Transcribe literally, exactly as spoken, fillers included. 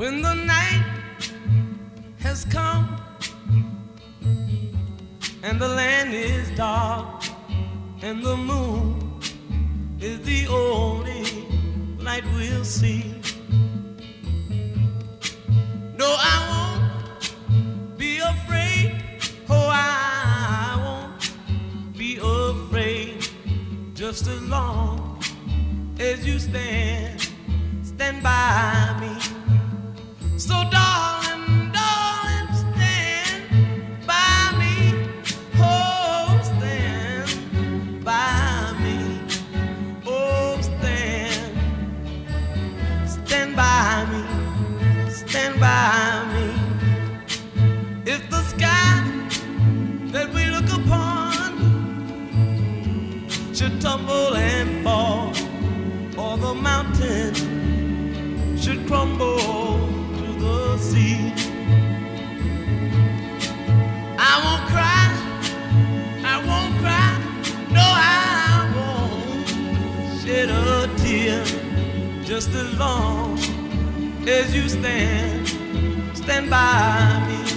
When the night has come and the land is dark and the moon is the only light we'll see. No, I won't be afraid. Oh, I won't be afraid. Just as long as you stand, stand by me. So darling, darling, stand by me. Oh, stand by me. Oh, stand, stand by me. Stand by me. If the sky that we look upon should tumble and fall, or the mountain should crumble to the sea, I won't cry, I won't cry, no, I won't shed a tear. Just as long as you stand, stand by me.